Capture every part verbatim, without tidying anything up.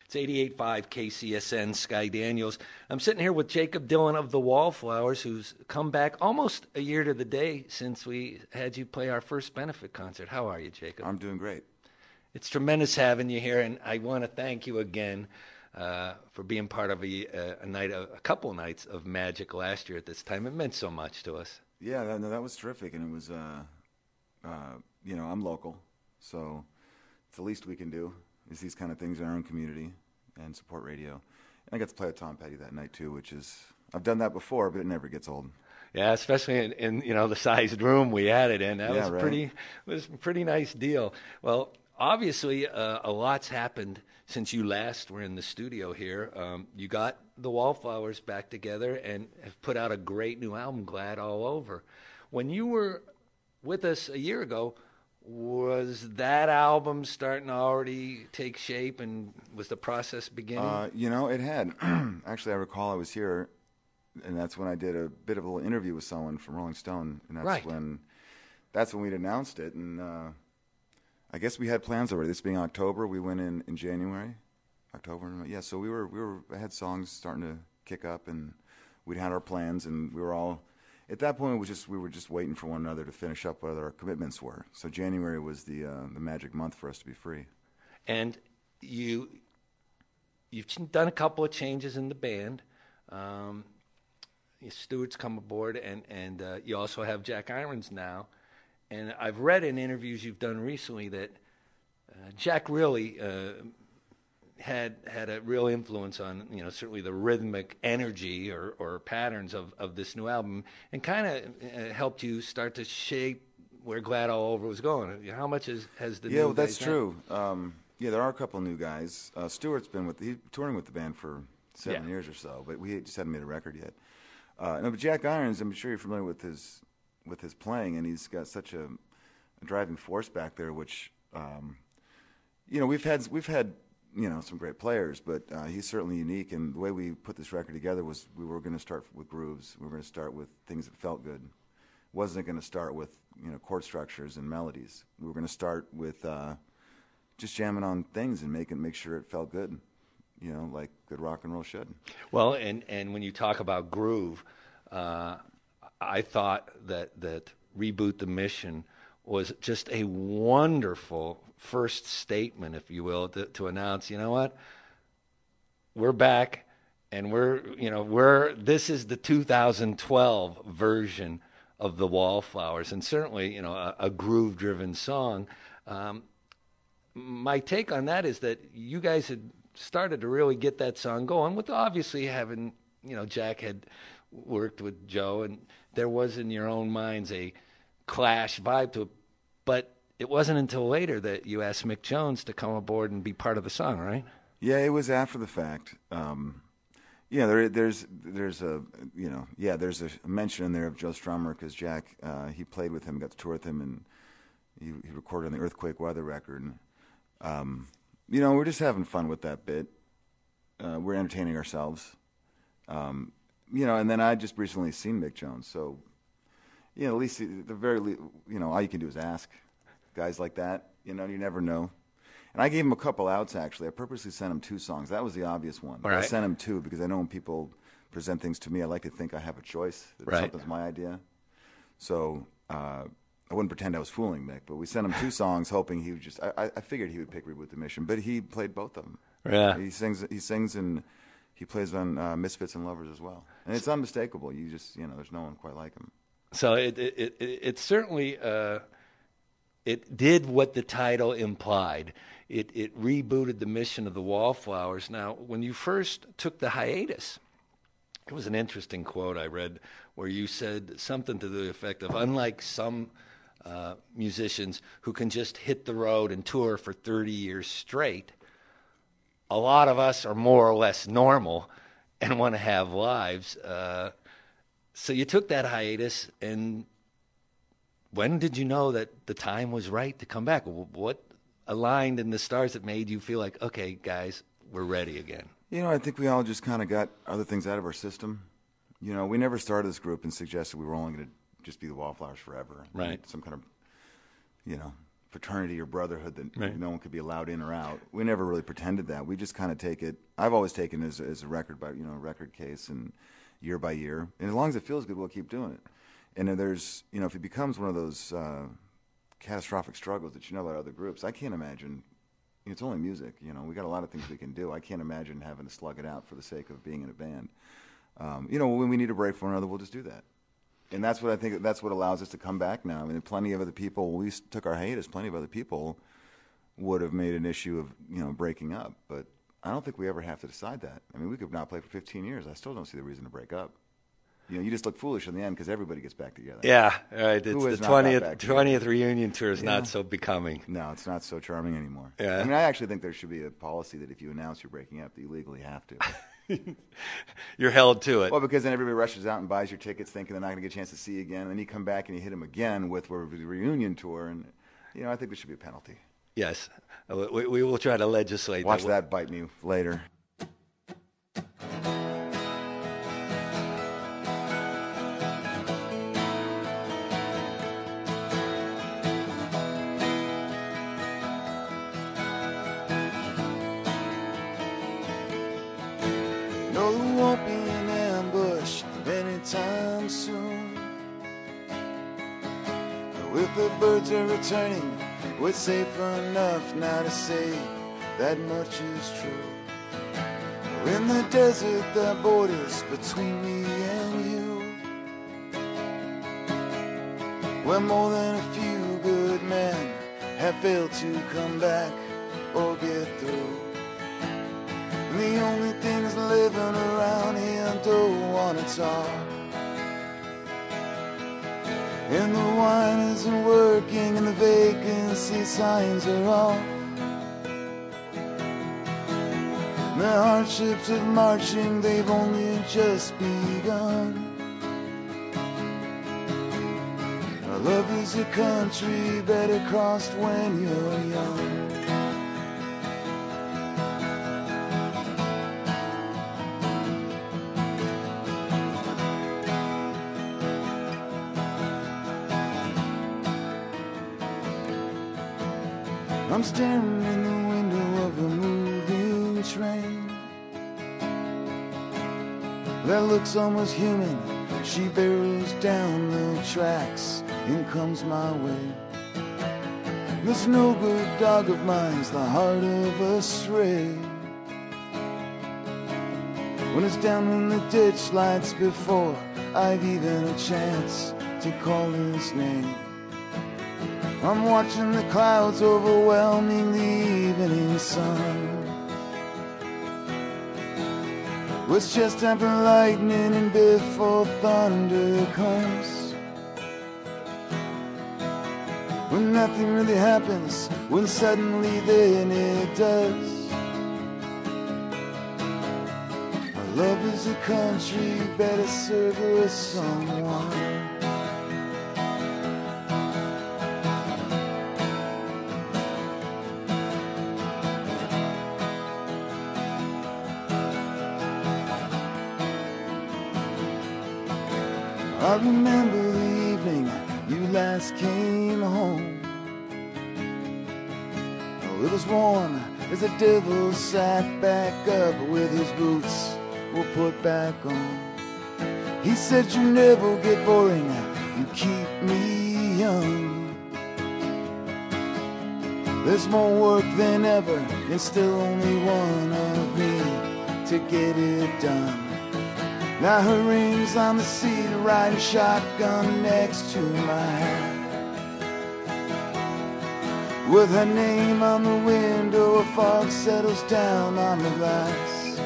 It's eighty-eight point five K C S N, Sky Daniels. I'm sitting here with Jacob Dylan of the Wallflowers, who's come back almost a year to the day since we had you play our first benefit concert. How are you, Jacob? I'm doing great. It's tremendous having you here, and I want to thank you again uh, for being part of a, a night, a, a couple nights of magic last year at this time. It meant so much to us. Yeah, that, no, that was terrific, and it was, uh, uh, you know, I'm local, so it's the least we can do is these kind of things in our own community and support radio. And I got to play with Tom Petty that night too, which is, I've done that before, but it never gets old. Yeah, especially in, in you know the sized room we had it in. That yeah, was right. pretty was a pretty nice deal. Well, obviously uh, a lot's happened since you last were in the studio here. Um, you got the Wallflowers back together and have put out a great new album, Glad All Over. When you were with us a year ago, was that album starting to already take shape, and was the process beginning? Uh, you know, it had. Actually, I recall I was here, and that's when I did a bit of a little interview with someone from Rolling Stone, and that's right. when that's when we'd announced it, and uh, I guess we had plans already. This being October, we went in in January, October, yeah. So we were we were had songs starting to kick up, and we'd had our plans, and we were all. At that point, it was just we were just waiting for one another to finish up what our commitments were. So January was the uh, the magic month for us to be free. And you you've done a couple of changes in the band. Um, Stuart's come aboard, and and uh, you also have Jack Irons now. And I've read in interviews you've done recently that uh, Jack really uh, had had a real influence on, you know, certainly the rhythmic energy or, or patterns of, of this new album, and kind of uh, helped you start to shape where Glad All Over was going. How much is, has the yeah, new well, that's guys true. Um, yeah, there are a couple of new guys. Uh, Stuart's been with he's touring with the band for seven yeah. years or so, but we just haven't made a record yet. Uh, no, but Jack Irons, I'm sure you're familiar with his with his playing, and he's got such a, a driving force back there. Which, um, you know, we've had we've had. you know, some great players, but uh, he's certainly unique. And the way we put this record together was we were going to start with grooves. We were going to start with things that felt good. Wasn't going to start with, you know, chord structures and melodies. We were going to start with uh, just jamming on things and making make sure it felt good, you know, like good rock and roll should. Well, and, and when you talk about groove, uh, I thought that, that Reboot the Mission was just a wonderful first statement, if you will, to, to announce, you know what, we're back, and we're, you know, we're, this is the two thousand twelve version of the Wallflowers, and certainly, you know, a, a groove-driven song. Um, my take on that is that you guys had started to really get that song going, with obviously having, you know, Jack had worked with Joe, and there was in your own minds a Clash vibe to it, but it wasn't until later that you asked Mick Jones to come aboard and be part of the song, right? Yeah, it was after the fact. Um, yeah, there, there's there's a you know yeah there's a mention in there of Joe Strummer, because Jack uh, he played with him, got to tour with him, and he, he recorded on the Earthquake Weather record. And, um, you know, we're just having fun with that bit. Uh, we're entertaining ourselves. Um, you know, and then I just recently seen Mick Jones, so you know, at least the very le- you know all you can do is ask. Guys like that, you know, you never know. And I gave him a couple outs, actually. I purposely sent him two songs. That was the obvious one. Right. I sent him two because I know when people present things to me, I like to think I have a choice, that right. something's my idea. So uh, I wouldn't pretend I was fooling Mick, but we sent him two songs hoping he would just, I, I figured he would pick Reboot the Mission, but he played both of them. Yeah. He sings, he sings and he plays on uh, Misfits and Lovers as well. And it's unmistakable. You just, you know, there's no one quite like him. So it, it, it, it certainly... Uh It did what the title implied. It it rebooted the mission of the Wallflowers. Now, when you first took the hiatus, it was an interesting quote I read where you said something to the effect of, unlike some uh, musicians who can just hit the road and tour for thirty years straight, a lot of us are more or less normal and want to have lives. Uh, so you took that hiatus, and when did you know that the time was right to come back? What aligned in the stars that made you feel like, okay, guys, we're ready again? You know, I think we all just kind of got other things out of our system. You know, we never started this group and suggested we were only going to just be the Wallflowers forever. Right. Some kind of, you know, fraternity or brotherhood that Right. no one could be allowed in or out. We never really pretended that. We just kind of take it. I've always taken it as, as a record by you know record case and year by year. And as long as it feels good, we'll keep doing it. And then there's you know if it becomes one of those uh, catastrophic struggles that you know about other groups, I can't imagine. It's only music, you know. We got a lot of things we can do. I can't imagine having to slug it out for the sake of being in a band. Um, you know, when we need a break from one another, we'll just do that. And that's what I think. That's what allows us to come back now. I mean, plenty of other people. When we took our hiatus, plenty of other people would have made an issue of you know breaking up. But I don't think we ever have to decide that. I mean, we could not play for fifteen years. I still don't see the reason to break up. You know, you just look foolish in the end because everybody gets back together. Yeah, right. It's Who the has not got twentieth back together? twentieth reunion tour is Yeah. not so becoming. No, it's not so charming anymore. Yeah. I mean, I actually think there should be a policy that if you announce you're breaking up, that you legally have to. You're held to it. Well, because then everybody rushes out and buys your tickets thinking they're not going to get a chance to see you again. And then you come back and you hit them again with a reunion tour. And, you know, I think there should be a penalty. Yes, Uh, we, we will try to legislate. Watch that. that bite me later. No, there won't be an ambush anytime soon. No, if the birds are returning, we're safe enough now to say that much is true. We're in the desert that borders between me and you, where more than a few good men have failed to come back or get through. And the only things living around here don't wanna talk, and the wine isn't working and the vacancy signs are off. The hardships of marching, they've only just begun. Our love is a country better crossed when you're young. I'm staring in the window of a moving train that looks almost human. She barrels down the tracks and comes my way. This no good dog of mine's the heart of a stray. When it's down in the ditch lights before I've even a chance to call his name, I'm watching the clouds overwhelming the evening sun. It's just after lightning and before thunder comes, when nothing really happens, when suddenly then it does. Our love is a country better served with someone. I remember the evening you last came home. Oh, it was warm as the devil sat back up with his boots were put back on. He said, you never get boring, you keep me young. There's more work than ever and still only one of me to get it done. Now her ring's on the seat, riding shotgun next to my hat. With her name on the window, a fog settles down on the glass.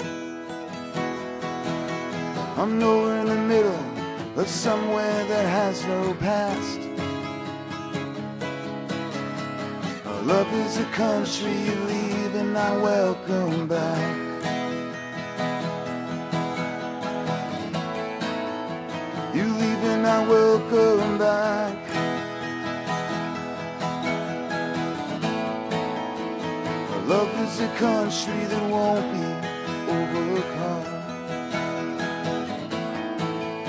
I'm nowhere in the middle of somewhere that has no past. Our love is a country you leave and I welcome back. You leave and I welcome back. Our love is a country that won't be overcome.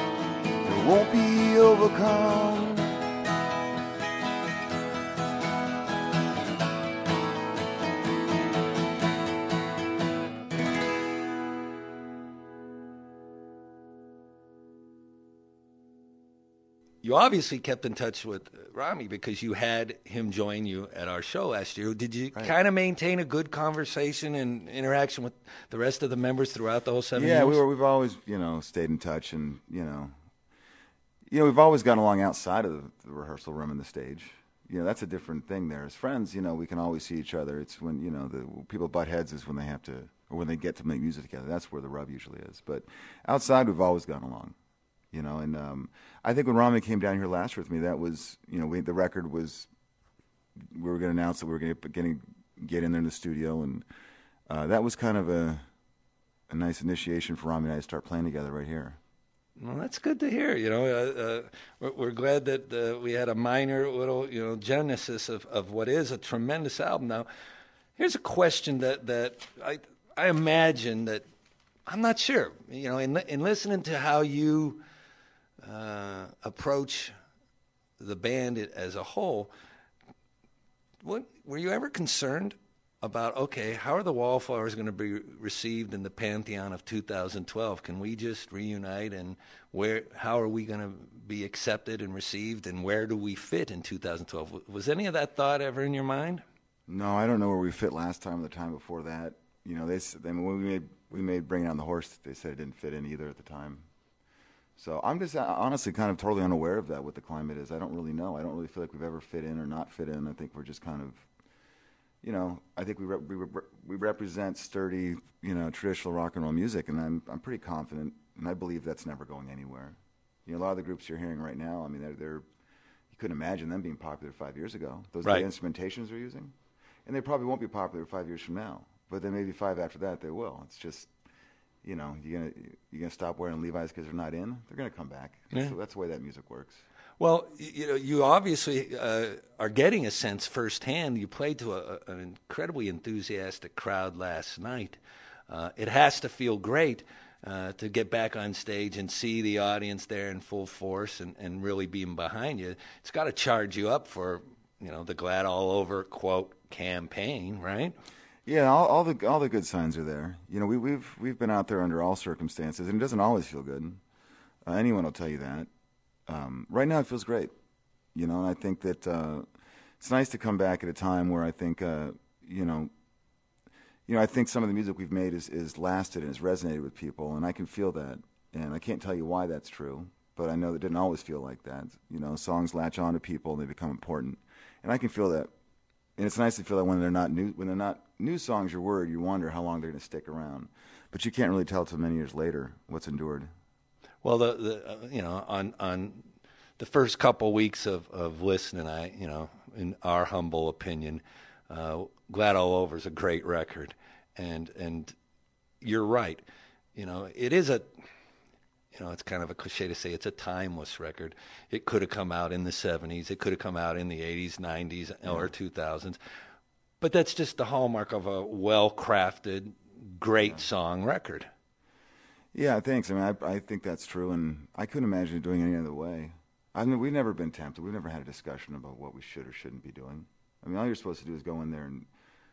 It won't be overcome. you obviously kept in touch with Rami because you had him join you at our show last year. Did you right. kind of maintain a good conversation and interaction with the rest of the members throughout the whole seven yeah, years? Yeah, we were. We've always, you know, stayed in touch, and you know, you know, we've always gotten along outside of the, the rehearsal room and the stage. You know, that's a different thing there. As friends, you know, we can always see each other. It's when, you know, the people butt heads is when they have to, or when they get to make music together. That's where the rub usually is. But outside, we've always gotten along. You know, and um, I think when Rami came down here last year with me, that was, you know, we, the record was, we were going to announce that we were going to get in there in the studio, and uh, that was kind of a a nice initiation for Rami and I to start playing together right here. Well, that's good to hear. You know, uh, uh, we're, we're glad that uh, we had a minor little, you know, genesis of, of what is a tremendous album. Now, here's a question that, that I I imagine that I'm not sure. You know, in in listening to how you Uh, approach the band as a whole, what, were you ever concerned about, okay, how are the Wallflowers going to be received in the pantheon of two thousand twelve? Can we just reunite, and where? How are we going to be accepted and received, and where do we fit in two thousand twelve? Was any of that thought ever in your mind? No, I don't know where we fit last time or the time before that. You know, they, I mean, when we made, we made Bring Down the Horse, they said it didn't fit in either at the time. So I'm just uh, honestly kind of totally unaware of that, what the climate is. I don't really know. I don't really feel like we've ever fit in or not fit in. I think we're just kind of, you know, I think we re- we, re- we represent sturdy, you know, traditional rock and roll music, and I'm I'm pretty confident, and I believe that's never going anywhere. You know, a lot of the groups you're hearing right now, I mean, they're, they're you couldn't imagine them being popular five years ago. Those right. are the instrumentations they're using, and they probably won't be popular five years from now. But then maybe five after that they will. It's just, you know, you're gonna you're gonna stop wearing Levi's because they're not in. They're gonna come back. Yeah. So that's the way that music works. Well, you know, you obviously uh, are getting a sense firsthand. You played to a, an incredibly enthusiastic crowd last night. Uh, it has to feel great uh, to get back on stage and see the audience there in full force and, and really being behind you. It's got to charge you up for, you know, the Glad All Over quote campaign, right? Yeah, all, all the all the good signs are there. You know, we, we've we've been out there under all circumstances, and it doesn't always feel good. Uh, anyone will tell you that. Um, right now, it feels great. You know, and I think that uh, it's nice to come back at a time where I think, uh, you know, you know, I think some of the music we've made is, is lasted and has resonated with people, and I can feel that. And I can't tell you why that's true, but I know that it didn't always feel like that. You know, songs latch on to people and they become important, and I can feel that. And it's nice to feel that when they're not new, when they're not new songs, you're worried. You wonder how long they're going to stick around, but you can't really tell till many years later what's endured. Well, the, the uh, you know, on on the first couple weeks of, of listening, I you know, in our humble opinion, uh, Glad All Over is a great record, and and you're right. You know, it is a, you know, it's kind of a cliche to say it's a timeless record. It could have come out in the seventies. It could have come out in the eighties, nineties, yeah. or two thousands. But that's just the hallmark of a well-crafted, great yeah. song record. Yeah, thanks. I mean, I, I think that's true, and I couldn't imagine it doing it any other way. I mean, we've never been tempted. We've never had a discussion about what we should or shouldn't be doing. I mean, all you're supposed to do is go in there and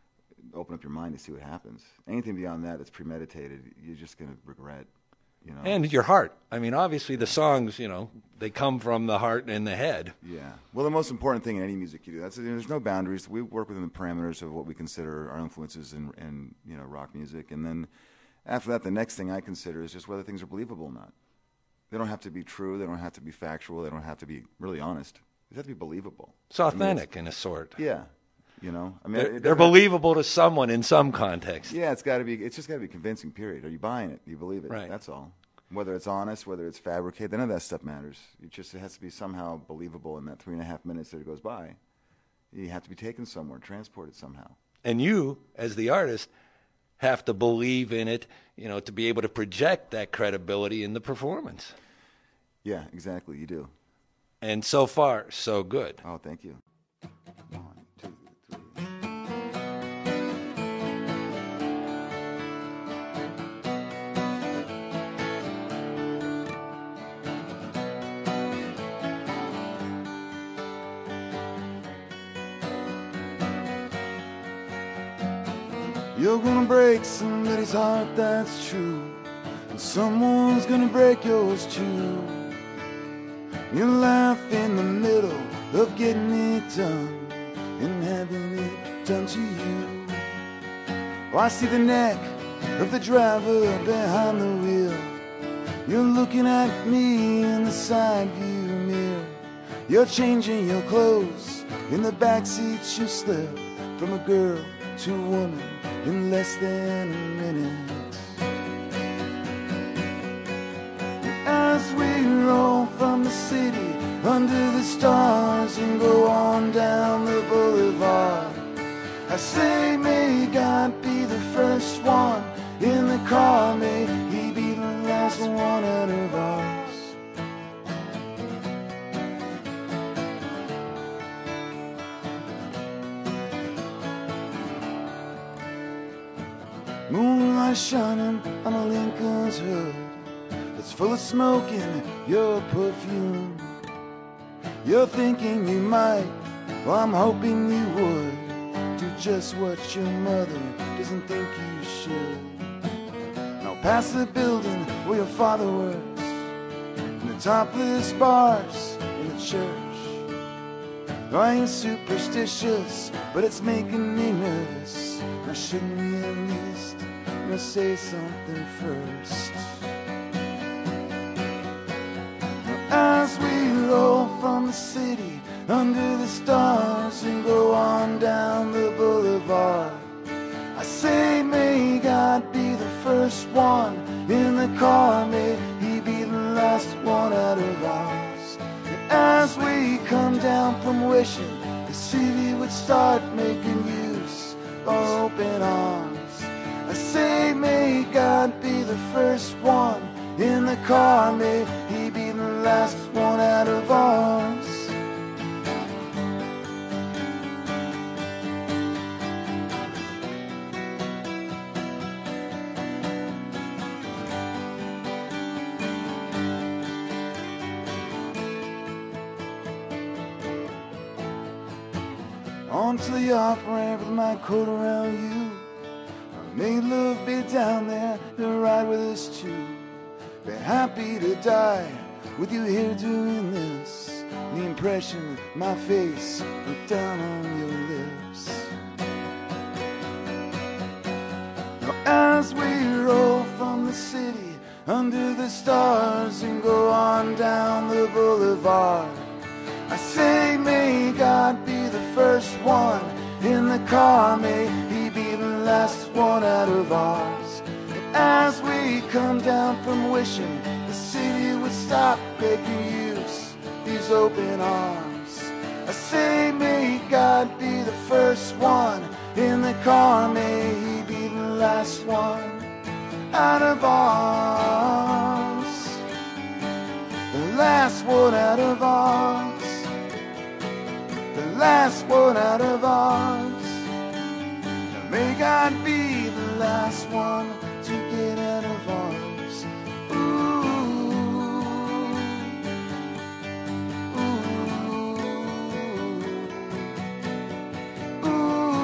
open up your mind to see what happens. Anything beyond that that's premeditated, you're just going to regret. You know? And your heart. I mean, obviously the songs, you know, they come from the heart and the head. Yeah. Well, the most important thing in any music you do, that's, there's no boundaries. We work within the parameters of what we consider our influences in, in, you know, rock music. And then after that, the next thing I consider is just whether things are believable or not. They don't have to be true. They don't have to be factual. They don't have to be really honest. They have to be believable. It's authentic I mean, it's, in a sort. Yeah. You know, I mean, they're, they're believable to someone in some context. Yeah, it's got to be. It's just got to be convincing. Period. Are you buying it? Do you believe it? Right. That's all. Whether it's honest, whether it's fabricated, none of that stuff matters. It just it has to be somehow believable in that three and a half minutes that it goes by. You have to be taken somewhere, transported somehow. And you, as the artist, have to believe in it, you know, to be able to project that credibility in the performance. Yeah, exactly. You do. And so far, so good. Oh, thank you. One, two, three. You're gonna break somebody's heart, that's true, and someone's gonna break yours too. You laugh in the middle of getting it done and having it done to you. Oh, I see the neck of the driver behind the wheel. You're looking at me in the side view mirror. You're changing your clothes in the backseat. You slip from a girl to a woman in less than a minute. As we roll from the city under the stars and go on down the boulevard, I say, may God be the first one in the car, may he be the last one out of ours. Moonlight shining on a Lincoln's hood that's full of smoke and your perfume. You're thinking you might, well, I'm hoping you would do just what your mother doesn't think you should. Now past the building where your father works, and the topless bars in the church. I ain't superstitious, but it's making me nervous. Now shouldn't we at least now say something first? Now as we roll from the city under the stars and go on down the boulevard, I say, may God be the first one in the car, may he be the last one out of ours. And as we come down from wishing the city would start making use of our open arms, I say, may God be the first one in the car, may he be the last one out of ours. Onto the off-ramp with my coat around you. I made love be down there to ride with us too. Be happy to die with you here doing this. The impression of my face went down on your lips. Now as we roll from the city under the stars and go on down the boulevard, I say, may God be the first one in the car, may he be the last one out of ours. And as we come down from wishing the city would stop making use these open arms, I say, may God be the first one in the car, may he be the last one out of ours. The last one out of ours. The last one out of ours. Now may God be the last one to get out of ours. Ooh, ooh,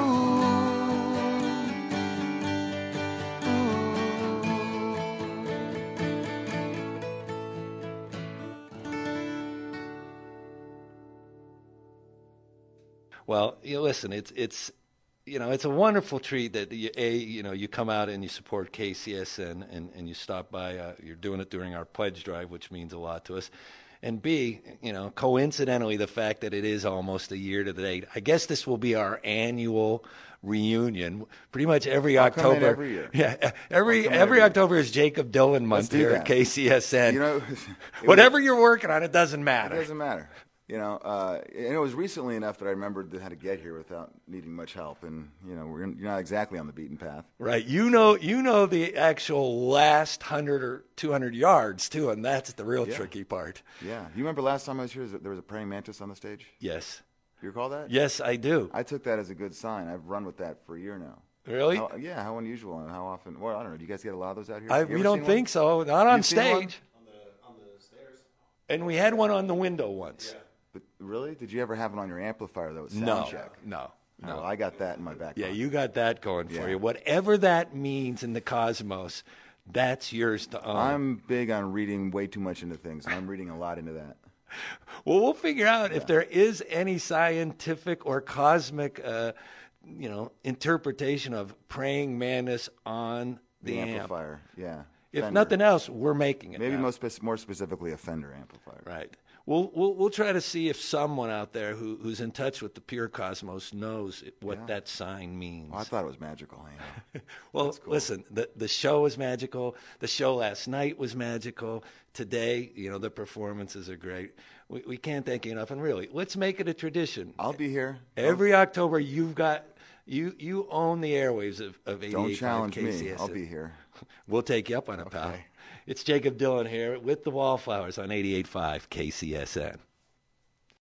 Well, you listen, it's it's you know, it's a wonderful treat that you, a you know you come out and you support K C S N and, and you stop by. Uh, you're doing it during our pledge drive, which means a lot to us. And B, you know, coincidentally, the fact that it is almost a year to the date. I guess this will be our annual reunion. Pretty much every I'll October. come in every year. Yeah, every every every year. October is Jacob Dylan month do here that. at K C S N. You know, it Whatever you're working on, it doesn't It matter. doesn't matter. You know, uh, and it was recently enough that I remembered how to get here without needing much help. And you know, we're, you're not exactly on the beaten path. Right. You know you know the actual last one hundred or two hundred yards, too, and that's the real Yeah. tricky part. Yeah. You remember last time I was here, there was a praying mantis on the stage? Yes. You recall that? Yes, I do. I took that as a good sign. I've run with that for a year now. Really? How, yeah, how unusual and how often? Well, I don't know. Do you guys get a lot of those out here? I, You we ever don't seen think one? so. Not on You've seen one? stage. And we had one on the window once. But really? Did you ever have it on your amplifier, though, at sound No, check? no, Oh, no. I got that in my back Yeah, pocket. you got that going for Yeah. you. Whatever that means in the cosmos, that's yours to own. I'm big on reading way too much into things, and I'm reading a lot into that. Well, we'll figure out if there is any scientific or cosmic, uh, you know, interpretation of praying mantis on the, The amp. amplifier, yeah. If Fender. nothing else, we're making it. Maybe now. most spec- more specifically a Fender amplifier. Right. We'll, we'll we'll try to see if someone out there who, who's in touch with the pure cosmos knows what Yeah. that sign means. Oh, I thought it was magical. You know? Well, cool. listen, the the show was magical. The show last night was magical. Today, you know, the performances are great. We we can't thank you enough. And really, let's make it a tradition. I'll be here. Every October, you've got you you own the airwaves of of eighty-eight point five Don't challenge me. K C S. I'll be here. We'll take you up on it, pal. Okay. It's Jacob Dylan here with the Wallflowers on eighty-eight point five K C S N.